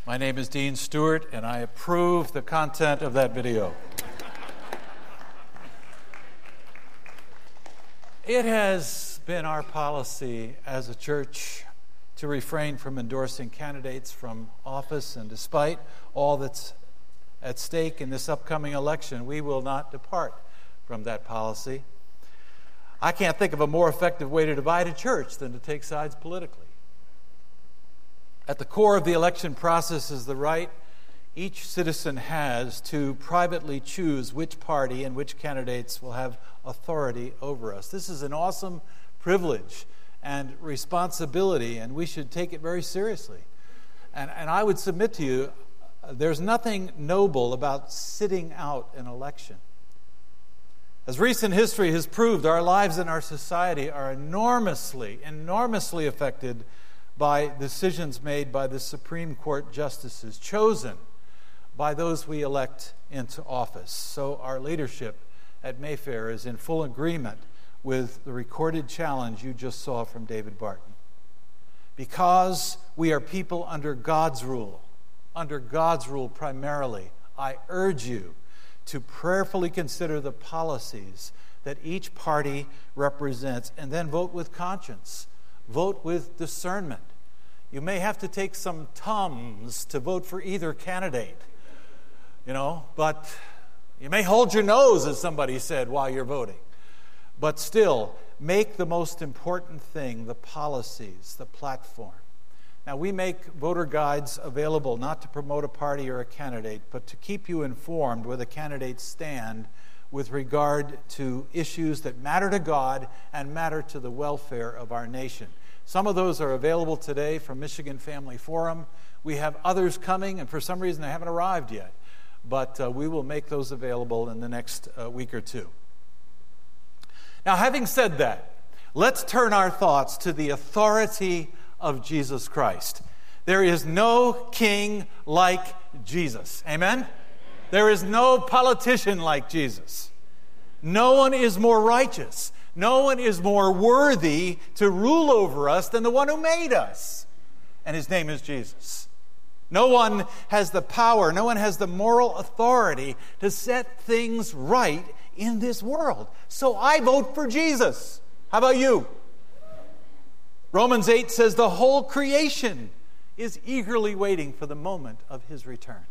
My name is Dean Stewart, and I approve the content of that video. It has been our policy as a church to refrain from endorsing candidates from office, and despite all that's at stake in this upcoming election, we will not depart from that policy. I can't think of a more effective way to divide a church than to take sides politically. At the core of the election process is the right each citizen has to privately choose which party and which candidates will have authority over us. This is an awesome privilege and responsibility, and we should take it very seriously. And I would submit to you, there's nothing noble about sitting out an election. As recent history has proved, our lives and our society are enormously affected by decisions made by the Supreme Court justices, chosen by those we elect into office. So our leadership at Mayfair is in full agreement with the recorded challenge you just saw from David Barton. Because we are people under God's rule primarily, I urge you to prayerfully consider the policies that each party represents, and then vote with conscience. Vote with discernment. You may have to take some Tums to vote for either candidate, but you may hold your nose, as somebody said, while you're voting. But still, make the most important thing the policies, the platform. Now, we make voter guides available not to promote a party or a candidate, but to keep you informed where the candidates stand with regard to issues that matter to God and matter to the welfare of our nation. Some of those are available today from Michigan Family Forum. We have others coming, and for some reason they haven't arrived yet. But we will make those available in the next week or two. Now, having said that, let's turn our thoughts to the authority of Jesus Christ. There is no king like Jesus. Amen? There is no politician like Jesus. No one is more righteous. No one is more worthy to rule over us than the one who made us. And his name is Jesus. No one has the power, no one has the moral authority to set things right in this world. So I vote for Jesus. How about you? Romans 8 says the whole creation is eagerly waiting for the moment of his return.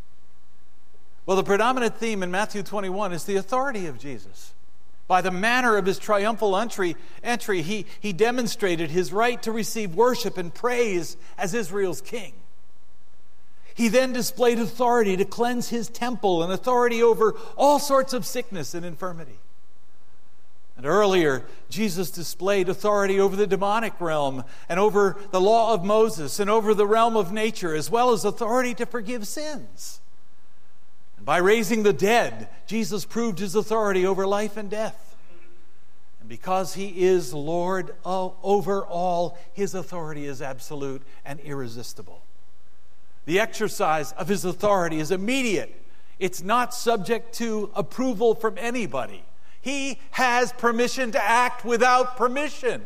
Well, the predominant theme in Matthew 21 is the authority of Jesus. By the manner of his triumphal entry, he demonstrated his right to receive worship and praise as Israel's king. He then displayed authority to cleanse his temple and authority over all sorts of sickness and infirmity. And earlier, Jesus displayed authority over the demonic realm and over the law of Moses and over the realm of nature, as well as authority to forgive sins. And by raising the dead, Jesus proved his authority over life and death. And because he is Lord over all, his authority is absolute and irresistible. The exercise of his authority is immediate. It's not subject to approval from anybody. He has permission to act without permission.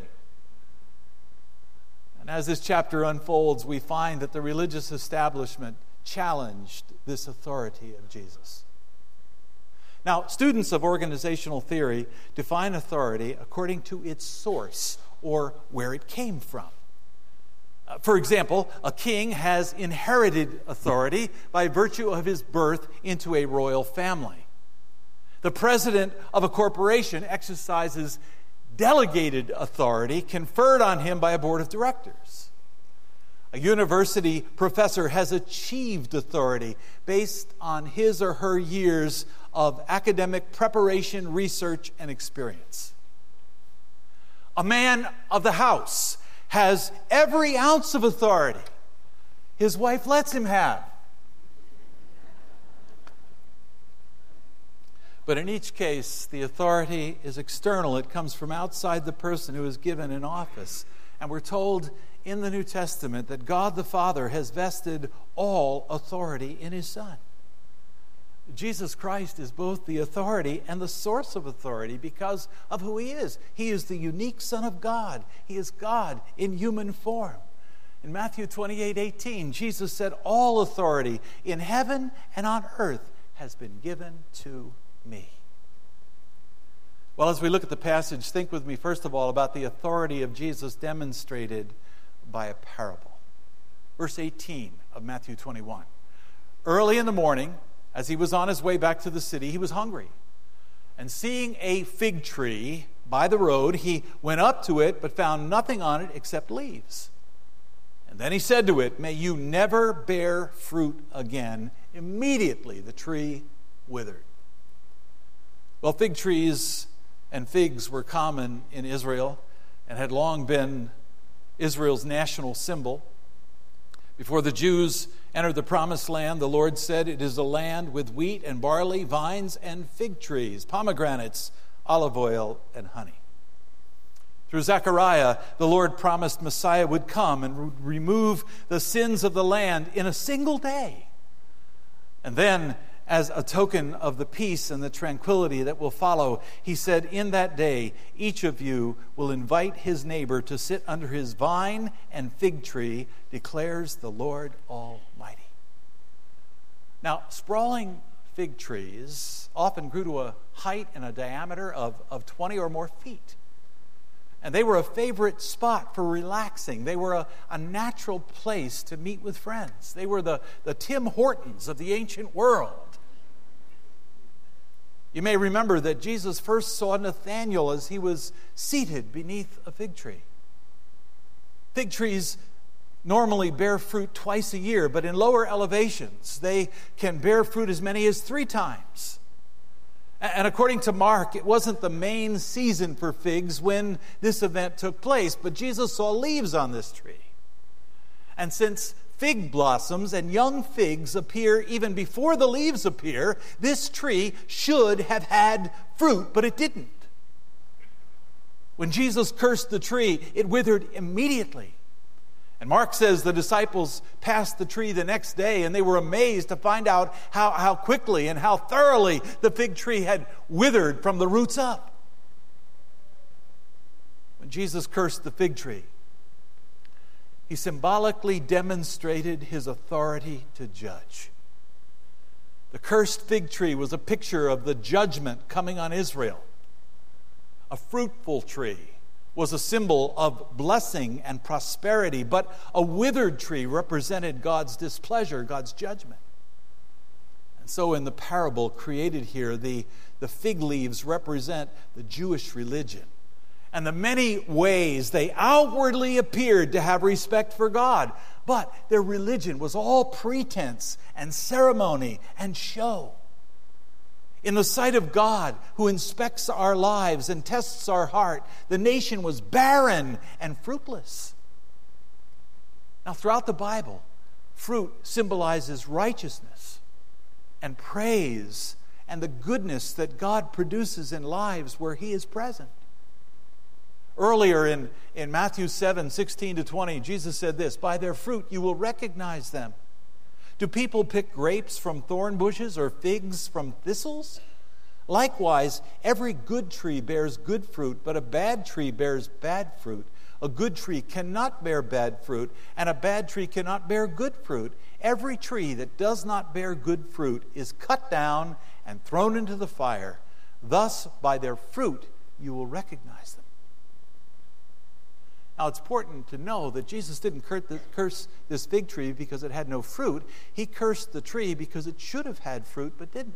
And as this chapter unfolds, we find that the religious establishment challenged this authority of Jesus. Now, students of organizational theory define authority according to its source or where it came from. For example, a king has inherited authority by virtue of his birth into a royal family. The president of a corporation exercises delegated authority conferred on him by a board of directors. A university professor has achieved authority based on his or her years of academic preparation, research, and experience. A man of the house has every ounce of authority his wife lets him have. But in each case, the authority is external. It comes from outside the person who is given an office. And we're told in the New Testament that God the Father has vested all authority in his Son. Jesus Christ is both the authority and the source of authority because of who he is. He is the unique Son of God. He is God in human form. In Matthew 28:18, Jesus said, "All authority in heaven and on earth has been given to me." Well, as we look at the passage, think with me first of all about the authority of Jesus demonstrated by a parable. Verse 18 of Matthew 21. Early in the morning, as he was on his way back to the city, he was hungry. And seeing a fig tree by the road, he went up to it, but found nothing on it except leaves. And then he said to it, "May you never bear fruit again." Immediately the tree withered. Well, fig trees and figs were common in Israel and had long been Israel's national symbol. Before the Jews entered the promised land, the Lord said, "It is a land with wheat and barley, vines and fig trees, pomegranates, olive oil, and honey." Through Zechariah, the Lord promised Messiah would come and would remove the sins of the land in a single day. And then, as a token of the peace and the tranquility that will follow, he said, "In that day, each of you will invite his neighbor to sit under his vine and fig tree, declares the Lord Almighty." Now, sprawling fig trees often grew to a height and a diameter of 20 or more feet. And they were a favorite spot for relaxing. They were a natural place to meet with friends. They were the Tim Hortons of the ancient world. You may remember that Jesus first saw Nathanael as he was seated beneath a fig tree. Fig trees normally bear fruit twice a year, but in lower elevations, they can bear fruit as many as 3 times. And according to Mark, it wasn't the main season for figs when this event took place, but Jesus saw leaves on this tree. And since fig blossoms and young figs appear even before the leaves appear, this tree should have had fruit, but it didn't. When Jesus cursed the tree, it withered immediately. And Mark says the disciples passed the tree the next day, and they were amazed to find out how quickly and how thoroughly the fig tree had withered from the roots up. When Jesus cursed the fig tree, he symbolically demonstrated his authority to judge. The cursed fig tree was a picture of the judgment coming on Israel. A fruitful tree was a symbol of blessing and prosperity, but a withered tree represented God's displeasure, God's judgment. And so in the parable created here, the fig leaves represent the Jewish religion and the many ways they outwardly appeared to have respect for God, but their religion was all pretense and ceremony and show. In the sight of God, who inspects our lives and tests our heart, the nation was barren and fruitless. Now, throughout the Bible, fruit symbolizes righteousness and praise and the goodness that God produces in lives where He is present. Earlier in Matthew 7:16-20, Jesus said this, "By their fruit you will recognize them. Do people pick grapes from thorn bushes or figs from thistles? Likewise, every good tree bears good fruit, but a bad tree bears bad fruit. A good tree cannot bear bad fruit, and a bad tree cannot bear good fruit. Every tree that does not bear good fruit is cut down and thrown into the fire. Thus, by their fruit, you will recognize them." Now, it's important to know that Jesus didn't curse this fig tree because it had no fruit. He cursed the tree because it should have had fruit but didn't.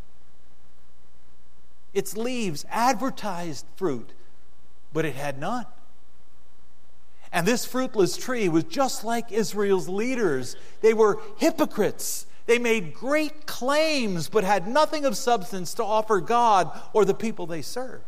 Its leaves advertised fruit, but it had none. And this fruitless tree was just like Israel's leaders. They were hypocrites. They made great claims but had nothing of substance to offer God or the people they served.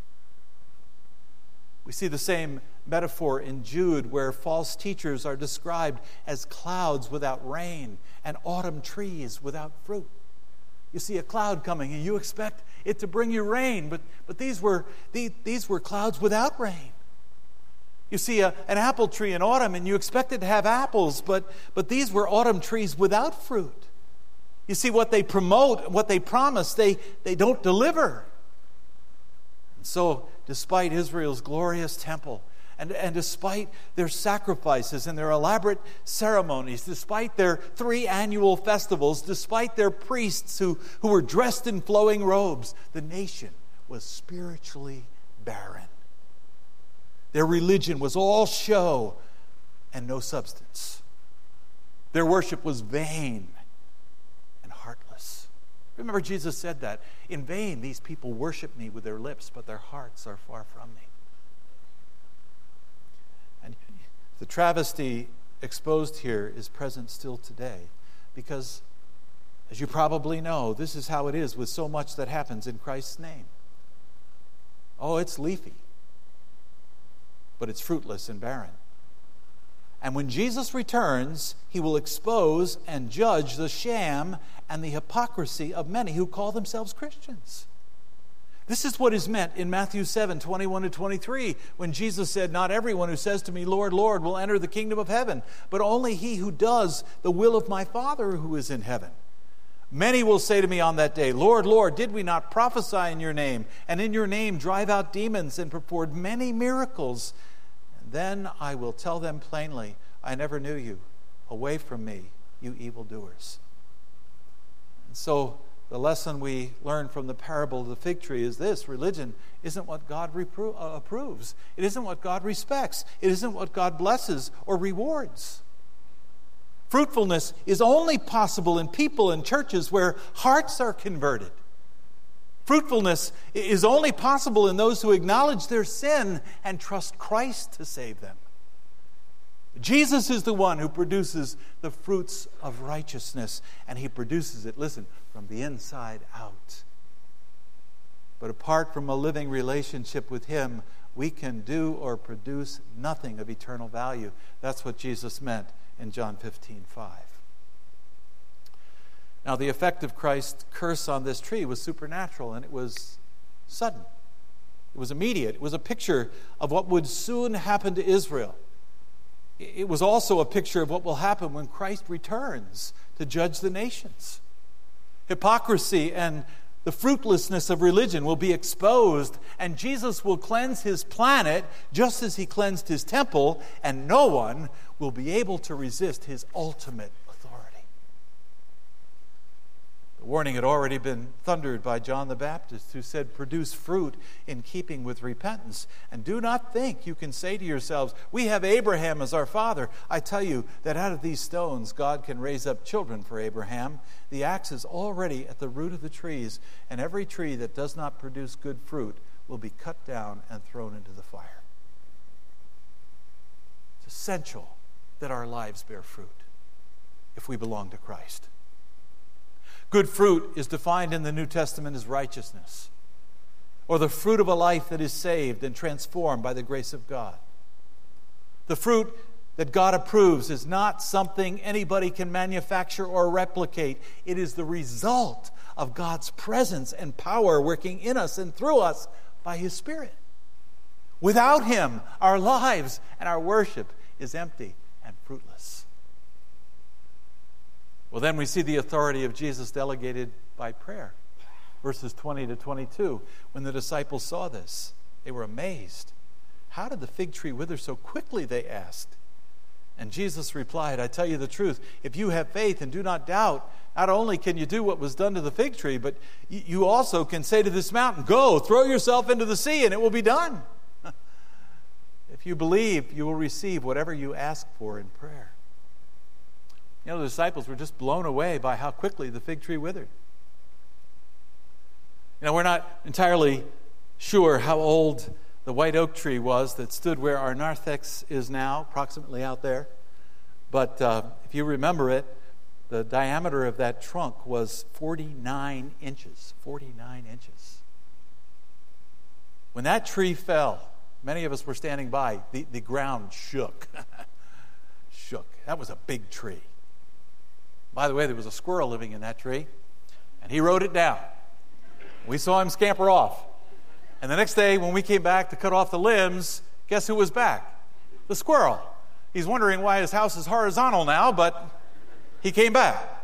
We see the same metaphor in Jude, where false teachers are described as clouds without rain and autumn trees without fruit. You see a cloud coming and you expect it to bring you rain, but these were clouds without rain. You see an apple tree in autumn and you expect it to have apples, but these were autumn trees without fruit. You see, what they promote, what they promise, they don't deliver. And so, despite Israel's glorious temple And despite their sacrifices and their elaborate ceremonies, despite their 3 annual festivals, despite their priests who were dressed in flowing robes, the nation was spiritually barren. Their religion was all show and no substance. Their worship was vain and heartless. Remember, Jesus said that. In vain, these people worship me with their lips, but their hearts are far from me. And the travesty exposed here is present still today because, as you probably know, this is how it is with so much that happens in Christ's name. Oh, it's leafy, but it's fruitless and barren. And when Jesus returns, he will expose and judge the sham and the hypocrisy of many who call themselves Christians. This is what is meant in Matthew 7:21-23, when Jesus said, "Not everyone who says to me, 'Lord, Lord,' will enter the kingdom of heaven, but only he who does the will of my Father who is in heaven. Many will say to me on that day, 'Lord, Lord, did we not prophesy in your name, and in your name drive out demons and perform many miracles?' And then I will tell them plainly, 'I never knew you. Away from me, you evildoers.'" And so the lesson we learn from the parable of the fig tree is this: religion isn't what God approves. It isn't what God respects. It isn't what God blesses or rewards. Fruitfulness is only possible in people and churches where hearts are converted. Fruitfulness is only possible in those who acknowledge their sin and trust Christ to save them. Jesus is the one who produces the fruits of righteousness, and he produces it, listen, from the inside out. But apart from a living relationship with him, we can do or produce nothing of eternal value. That's what Jesus meant in John 15:5. Now, the effect of Christ's curse on this tree was supernatural, and it was sudden. It was immediate. It was a picture of what would soon happen to Israel. It was also a picture of what will happen when Christ returns to judge the nations. Hypocrisy and the fruitlessness of religion will be exposed, and Jesus will cleanse his planet just as he cleansed his temple, and no one will be able to resist his ultimate authority. The warning had already been thundered by John the Baptist, who said, "Produce fruit in keeping with repentance. And do not think you can say to yourselves, 'We have Abraham as our father.' I tell you that out of these stones God can raise up children for Abraham. The axe is already at the root of the trees, and every tree that does not produce good fruit will be cut down and thrown into the fire." It's essential that our lives bear fruit if we belong to Christ. Good fruit is defined in the New Testament as righteousness, or the fruit of a life that is saved and transformed by the grace of God. The fruit that God approves is not something anybody can manufacture or replicate. It is the result of God's presence and power working in us and through us by his Spirit. Without him, our lives and our worship is empty and fruitless. Well, then we see the authority of Jesus delegated by prayer. Verses 20-22. When the disciples saw this, they were amazed. "How did the fig tree wither so quickly?" they asked. And Jesus replied, "I tell you the truth, if you have faith and do not doubt, not only can you do what was done to the fig tree, but you also can say to this mountain, 'Go, throw yourself into the sea,' and it will be done." If you believe, you will receive whatever you ask for in prayer. You know, the disciples were just blown away by how quickly the fig tree withered. You know, we're not entirely sure how old the white oak tree was that stood where our narthex is now, approximately out there. But if you remember it, the diameter of that trunk was 49 inches. 49 inches. When that tree fell, many of us were standing by. The ground shook. Shook. That was a big tree. By the way, there was a squirrel living in that tree, and he rode it down. We saw him scamper off. And the next day, when we came back to cut off the limbs, guess who was back? The squirrel. He's wondering why his house is horizontal now, but he came back.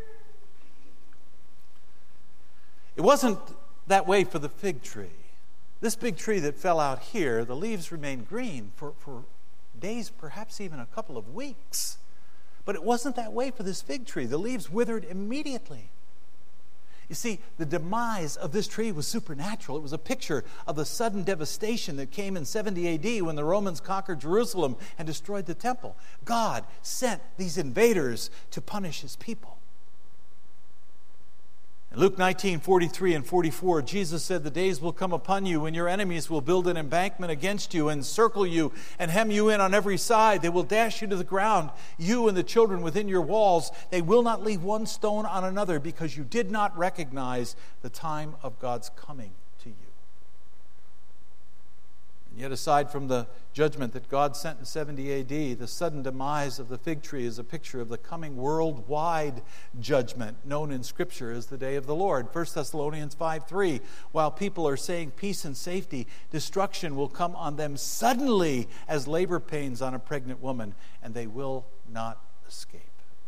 It wasn't that way for the fig tree. This big tree that fell out here, the leaves remained green for days, perhaps even a couple of weeks. But it wasn't that way for this fig tree. The leaves withered immediately. You see, the demise of this tree was supernatural. It was a picture of the sudden devastation that came in 70 AD when the Romans conquered Jerusalem and destroyed the temple. God sent these invaders to punish his people. In Luke 19:43 and 44, Jesus said, "The days will come upon you when your enemies will build an embankment against you and circle you and hem you in on every side. They will dash you to the ground, you and the children within your walls. They will not leave one stone on another because you did not recognize the time of God's coming to you." And yet, aside from the judgment that God sent in 70 AD, the sudden demise of the fig tree is a picture of the coming worldwide judgment known in Scripture as the day of the Lord. 1 Thessalonians 5:3, while people are saying peace and safety, destruction will come on them suddenly as labor pains on a pregnant woman, and they will not escape.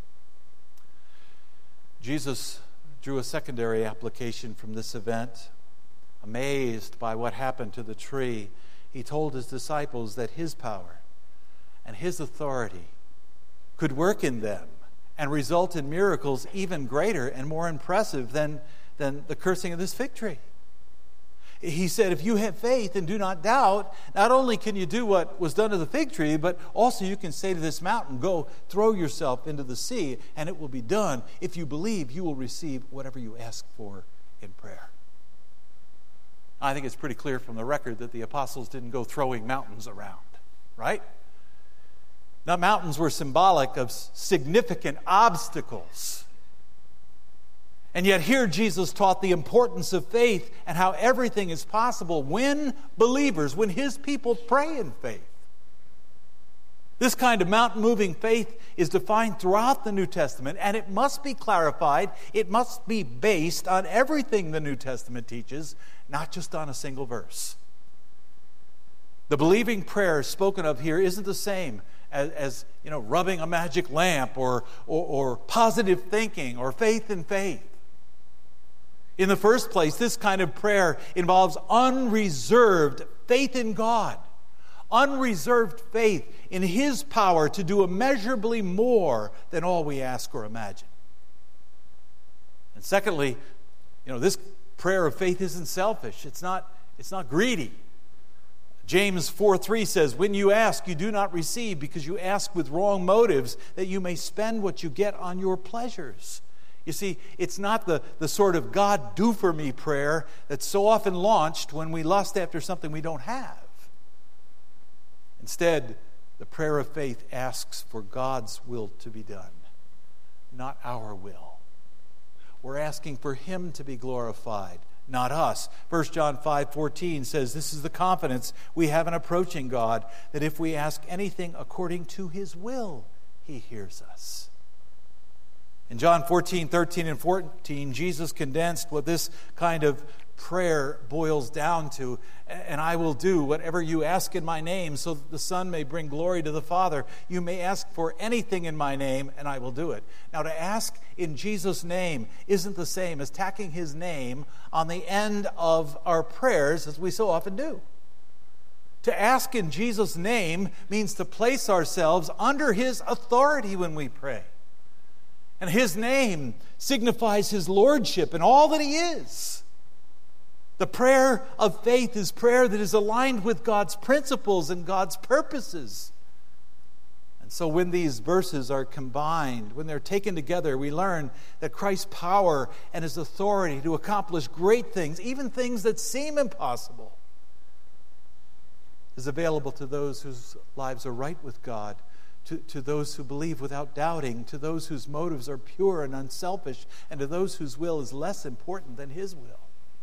Jesus drew a secondary application from this event. Amazed by what happened to the tree, he told his disciples that his power and his authority could work in them and result in miracles even greater and more impressive than the cursing of this fig tree. He said, if you have faith and do not doubt, not only can you do what was done to the fig tree, but also you can say to this mountain, go throw yourself into the sea, and it will be done. If you believe, you will receive whatever you ask for in prayer. I think it's pretty clear from the record that the apostles didn't go throwing mountains around, right? Now, mountains were symbolic of significant obstacles. And yet here Jesus taught the importance of faith and how everything is possible when believers, when his people pray in faith. This kind of mountain-moving faith is defined throughout the New Testament, and it must be clarified. It must be based on everything the New Testament teaches, not just on a single verse. The believing prayer spoken of here isn't the same as rubbing a magic lamp or positive thinking or faith in faith. In the first place, this kind of prayer involves unreserved faith in God. Unreserved faith in his power to do immeasurably more than all we ask or imagine. And secondly, this prayer of faith isn't selfish. It's not greedy. James 4:3 says, when you ask, you do not receive because you ask with wrong motives, that you may spend what you get on your pleasures. You see, it's not the sort of God do for me prayer that's so often launched when we lust after something we don't have. Instead, the prayer of faith asks for God's will to be done, not our will. We're asking for him to be glorified, not us. 1 John 5:14 says, this is the confidence we have in approaching God, that if we ask anything according to his will, he hears us. In John 14:13 and 14, Jesus condensed what this kind of prayer boils down to. And I will do whatever you ask in my name, so that the Son may bring glory to the Father. You may ask for anything in my name, and I will do it. Now, to ask in Jesus' name isn't the same as tacking his name on the end of our prayers, as we so often do. To ask in Jesus' name means to place ourselves under his authority when we pray. And his name signifies his lordship and all that he is. The prayer of faith is prayer that is aligned with God's principles and God's purposes. And so when these verses are combined, when they're taken together, we learn that Christ's power and his authority to accomplish great things, even things that seem impossible, is available to those whose lives are right with God, to those who believe without doubting, to those whose motives are pure and unselfish, and to those whose will is less important than his will.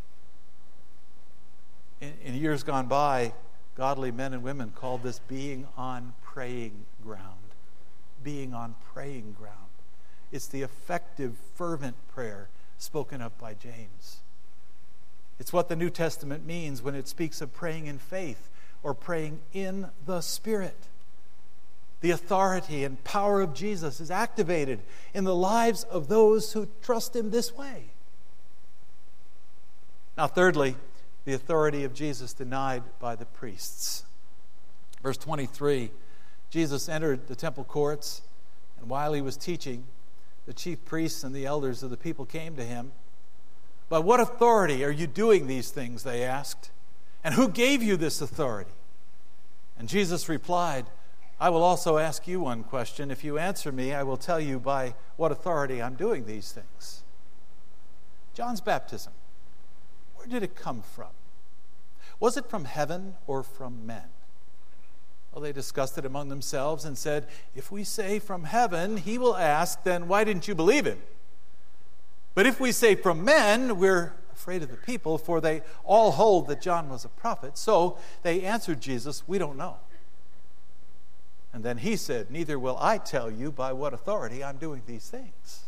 In years gone by, godly men and women called this being on praying ground. Being on praying ground. It's the effective, fervent prayer spoken of by James. It's what the New Testament means when it speaks of praying in faith or praying in the Spirit. The authority and power of Jesus is activated in the lives of those who trust him this way. Now, thirdly, the authority of Jesus denied by the priests. Verse 23, Jesus entered the temple courts, and while he was teaching, the chief priests and the elders of the people came to him. "By what authority are you doing these things?" they asked. "And who gave you this authority?" And Jesus replied, "I will also ask you one question. If you answer me, I will tell you by what authority I'm doing these things." John's baptism, where did it come from? Was it from heaven or from men? Well, they discussed it among themselves and said, "If we say from heaven," he will ask, "then why didn't you believe him? But if we say from men, we're afraid of the people, for they all hold that John was a prophet." So they answered Jesus, "We don't know." And then he said, "Neither will I tell you by what authority I'm doing these things."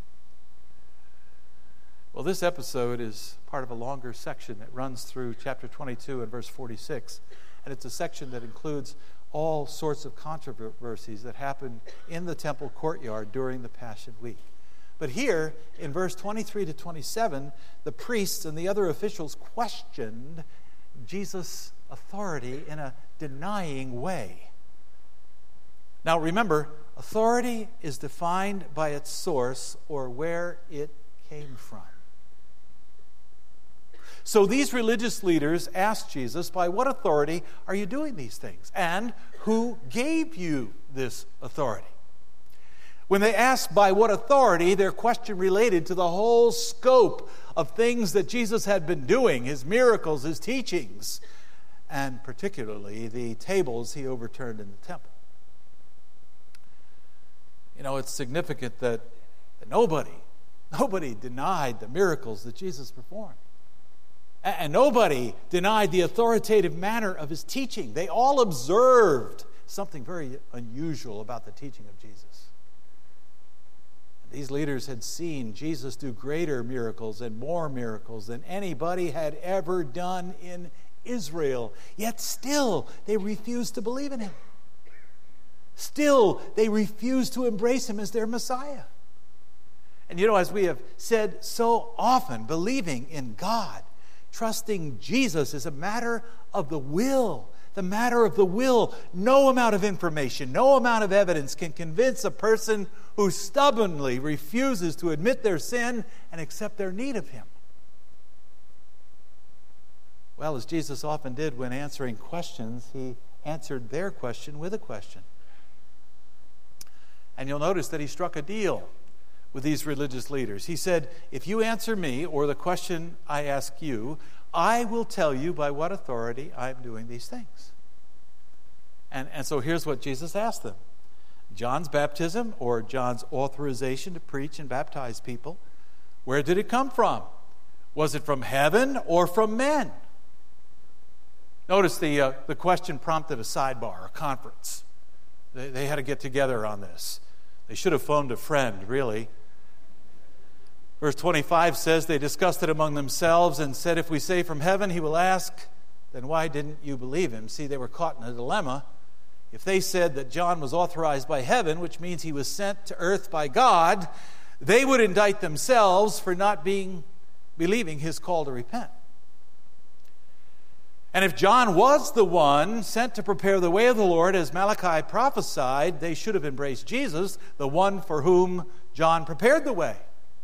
Well, this episode is part of a longer section that runs through chapter 22 and verse 46. And it's a section that includes all sorts of controversies that happened in the temple courtyard during the Passion Week. But here, in verse 23 to 27, the priests and the other officials questioned Jesus' authority in a denying way. Now remember, authority is defined by its source or where it came from. So these religious leaders asked Jesus, "By what authority are you doing these things? And who gave you this authority?" When they asked by what authority, their question related to the whole scope of things that Jesus had been doing, his miracles, his teachings, and particularly the tables he overturned in the temple. You know, it's significant that nobody denied the miracles that Jesus performed. And nobody denied the authoritative manner of his teaching. They all observed something very unusual about the teaching of Jesus. These leaders had seen Jesus do greater miracles and more miracles than anybody had ever done in Israel. Yet still, they refused to believe in him. Still, they refused to embrace him as their Messiah. And you know, as we have said so often, believing in God, trusting Jesus is a matter of the will. The matter of the will. No amount of information, no amount of evidence can convince a person who stubbornly refuses to admit their sin and accept their need of him. Well, as Jesus often did when answering questions, he answered their question with a question. And you'll notice that he struck a deal with these religious leaders. He said, "If you answer me, or the question I ask you, I will tell you by what authority I'm doing these things." And so here's what Jesus asked them. John's baptism, or John's authorization to preach and baptize people, where did it come from? Was it from heaven or from men? Notice the question prompted a sidebar, a conference. They had to get together on this. They should have phoned a friend, really. Verse 25 says they discussed it among themselves and said, "If we say from heaven," he will ask, "then why didn't you believe him?" See, they were caught in a dilemma. If they said that John was authorized by heaven, which means he was sent to earth by God, they would indict themselves for not believing his call to repent. And if John was the one sent to prepare the way of the Lord, as Malachi prophesied, they should have embraced Jesus, the one for whom John prepared the way.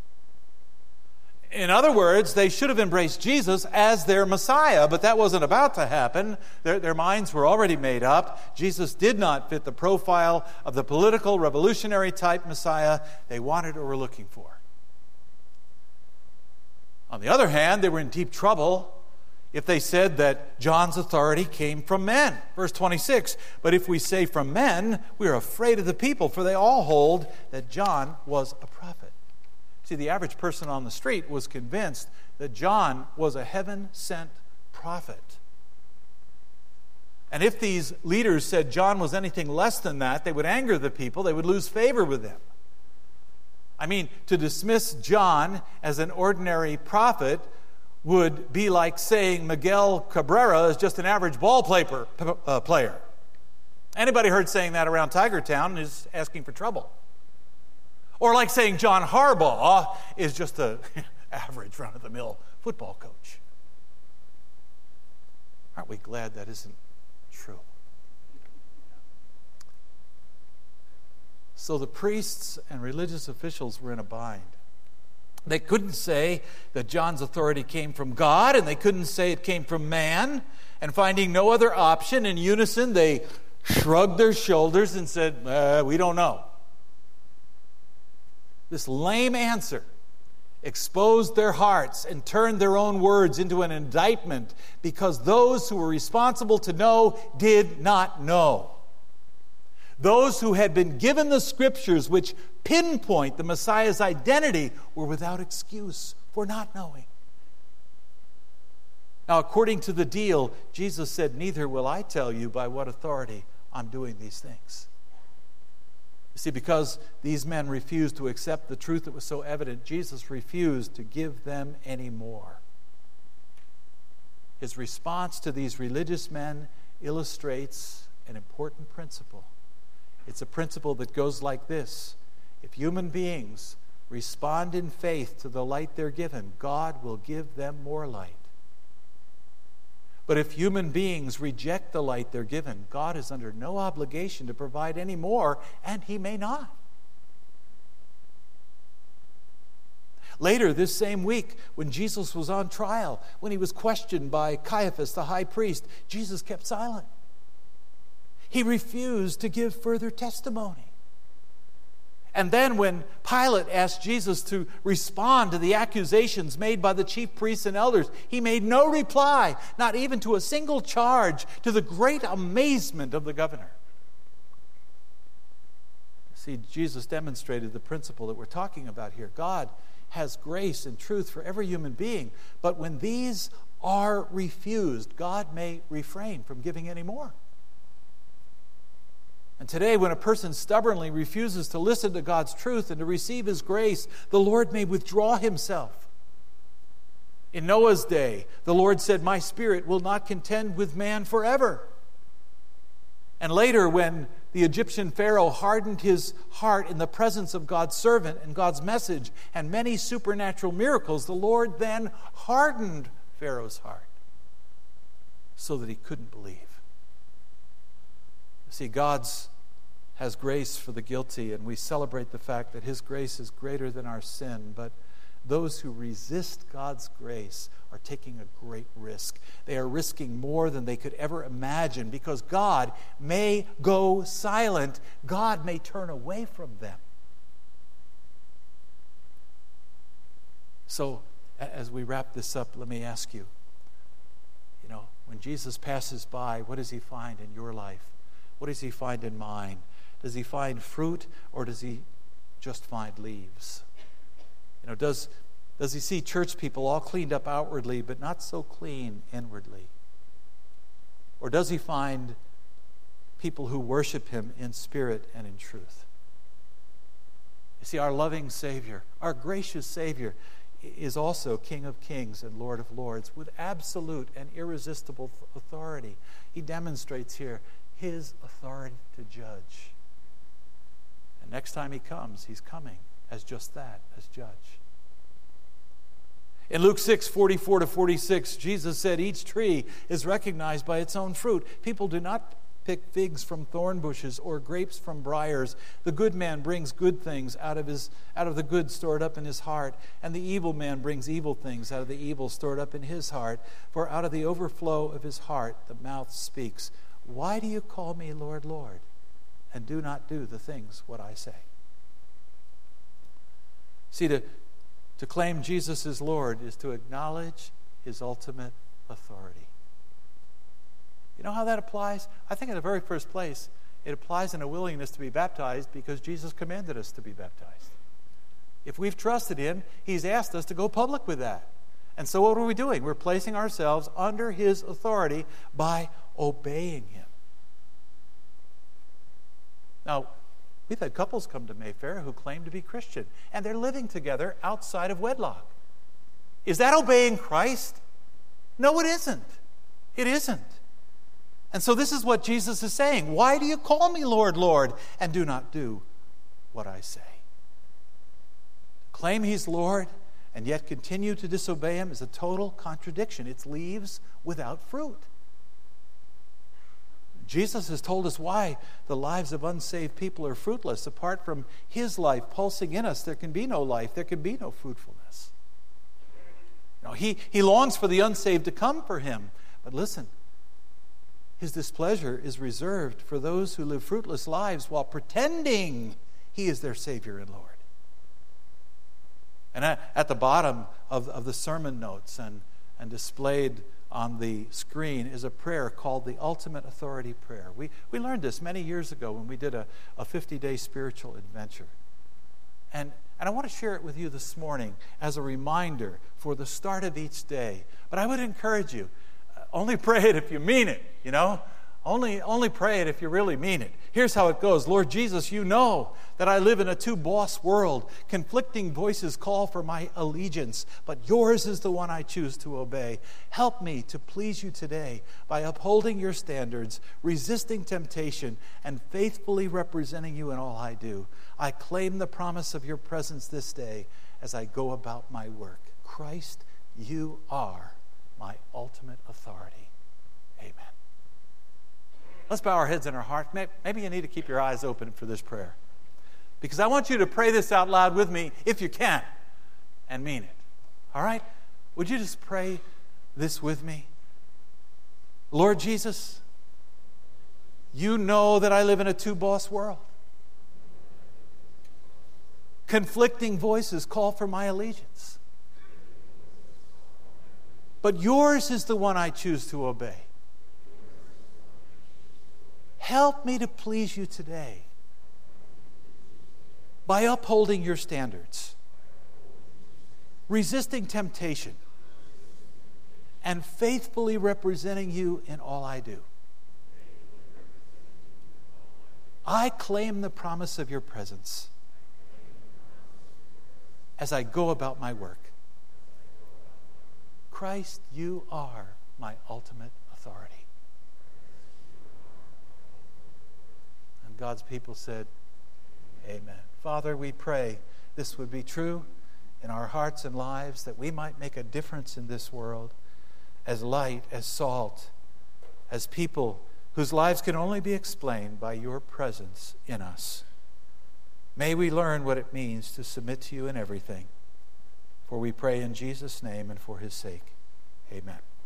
In other words, they should have embraced Jesus as their Messiah, but that wasn't about to happen. Their minds were already made up. Jesus did not fit the profile of the political, revolutionary type Messiah they wanted or were looking for. On the other hand, they were in deep trouble if they said that John's authority came from men. Verse 26, "But if we say from men, we are afraid of the people, for they all hold that John was a prophet." See, the average person on the street was convinced that John was a heaven-sent prophet. And if these leaders said John was anything less than that, they would anger the people, they would lose favor with them. I mean, to dismiss John as an ordinary prophet would be like saying Miguel Cabrera is just an average ball player. Anybody heard saying that around Tiger Town is asking for trouble. Or like saying John Harbaugh is just an average run-of-the-mill football coach. Aren't we glad that isn't true? So the priests and religious officials were in a bind. They couldn't say that John's authority came from God, and they couldn't say it came from man. And finding no other option, in unison, they shrugged their shoulders and said, we don't know. This lame answer exposed their hearts and turned their own words into an indictment, because those who were responsible to know did not know. Those who had been given the scriptures which pinpoint the Messiah's identity were without excuse for not knowing. Now, according to the deal, Jesus said, "Neither will I tell you by what authority I'm doing these things." You see, because these men refused to accept the truth that was so evident, Jesus refused to give them any more. His response to these religious men illustrates an important principle. It's a principle that goes like this: if human beings respond in faith to the light they're given, God will give them more light. But if human beings reject the light they're given, God is under no obligation to provide any more, and He may not. Later this same week, when Jesus was on trial, when he was questioned by Caiaphas, the high priest, Jesus kept silent. He refused to give further testimony. And then when Pilate asked Jesus to respond to the accusations made by the chief priests and elders, he made no reply, not even to a single charge, to the great amazement of the governor. See, Jesus demonstrated the principle that we're talking about here. God has grace and truth for every human being, but when these are refused, God may refrain from giving any more. And today, when a person stubbornly refuses to listen to God's truth and to receive His grace, the Lord may withdraw Himself. In Noah's day, the Lord said, "My Spirit will not contend with man forever." And later, when the Egyptian Pharaoh hardened his heart in the presence of God's servant and God's message and many supernatural miracles, the Lord then hardened Pharaoh's heart so that he couldn't believe. See, God has grace for the guilty, and we celebrate the fact that His grace is greater than our sin. But those who resist God's grace are taking a great risk. They are risking more than they could ever imagine, because God may go silent. God may turn away from them. So, as we wrap this up, let me ask you, when Jesus passes by, what does He find in your life? What does He find in mine? Does He find fruit, or does He just find leaves? Does He see church people all cleaned up outwardly, but not so clean inwardly? Or does He find people who worship Him in spirit and in truth? You see, our loving Savior, our gracious Savior, is also King of Kings and Lord of Lords with absolute and irresistible authority. He demonstrates here His authority to judge. And next time He comes, He's coming as just that, as judge. In Luke 6:44-46, Jesus said, "Each tree is recognized by its own fruit. People do not pick figs from thorn bushes or grapes from briars. The good man brings good things out of the good stored up in his heart, and the evil man brings evil things out of the evil stored up in his heart. For out of the overflow of his heart the mouth speaks. Why do you call me Lord, Lord, and do not do the things what I say?" See, to claim Jesus as Lord is to acknowledge His ultimate authority. You know how that applies? I think in the very first place, it applies in a willingness to be baptized, because Jesus commanded us to be baptized. If we've trusted Him, He's asked us to go public with that. And so what are we doing? We're placing ourselves under His authority by obeying Him. Now, we've had couples come to Mayfair who claim to be Christian, and they're living together outside of wedlock. Is that obeying Christ? No, it isn't. It isn't. And so this is what Jesus is saying. Why do you call me Lord, Lord, and do not do what I say? To claim He's Lord and yet continue to disobey Him is a total contradiction. It's leaves without fruit. Jesus has told us why the lives of unsaved people are fruitless. Apart from His life pulsing in us, there can be no life, there can be no fruitfulness. He longs for the unsaved to come for Him. But listen, His displeasure is reserved for those who live fruitless lives while pretending He is their Savior and Lord. And at the bottom of the sermon notes and displayed on the screen is a prayer called the Ultimate Authority Prayer. We learned this many years ago when we did a 50-day spiritual adventure. And I want to share it with you this morning as a reminder for the start of each day. But I would encourage you, only pray it if you mean it, Only pray it if you really mean it. Here's how it goes. Lord Jesus, you know that I live in a two-boss world. Conflicting voices call for my allegiance, but yours is the one I choose to obey. Help me to please you today by upholding your standards, resisting temptation, and faithfully representing you in all I do. I claim the promise of your presence this day as I go about my work. Christ, you are my ultimate authority. Amen. Let's bow our heads and our hearts. Maybe you need to keep your eyes open for this prayer, because I want you to pray this out loud with me if you can and mean it. All right? Would you just pray this with me? Lord Jesus, you know that I live in a two-boss world. Conflicting voices call for my allegiance, but yours is the one I choose to obey. Help me to please you today by upholding your standards, resisting temptation, and faithfully representing you in all I do. I claim the promise of your presence as I go about my work. Christ, you are my ultimate authority. And God's people said, amen. Father, we pray this would be true in our hearts and lives, that we might make a difference in this world as light, as salt, as people whose lives can only be explained by your presence in us. May we learn what it means to submit to you in everything. For we pray in Jesus' name and for his sake. Amen.